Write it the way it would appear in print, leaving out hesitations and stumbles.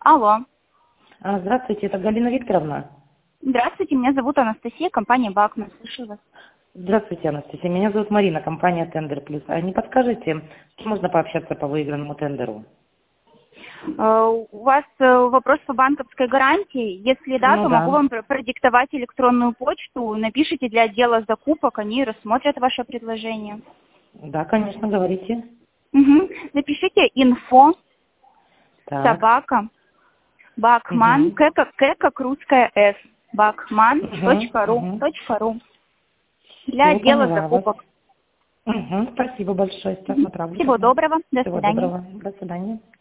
Алло. Здравствуйте, это Галина Викторовна. Здравствуйте, меня зовут Анастасия, компания «Бакна». Слушаю вас. Здравствуйте, Анастасия. Меня зовут Марина, компания «Тендер Плюс». А не подскажете, с кем можно пообщаться по выигранному тендеру? У вас вопрос по банковской гарантии? Если да, Ну то да. могу вам продиктовать электронную почту. Напишите для отдела закупок, они рассмотрят ваше предложение. Да, конечно, говорите. Угу. Напишите info Так. собака бакман, Угу. как русская с, Угу. bachman.ru для Все, отдела поняла вас. закупок. Спасибо большое. Сейчас направлю Всего тогда. доброго, до Всего свидания. доброго. До свидания.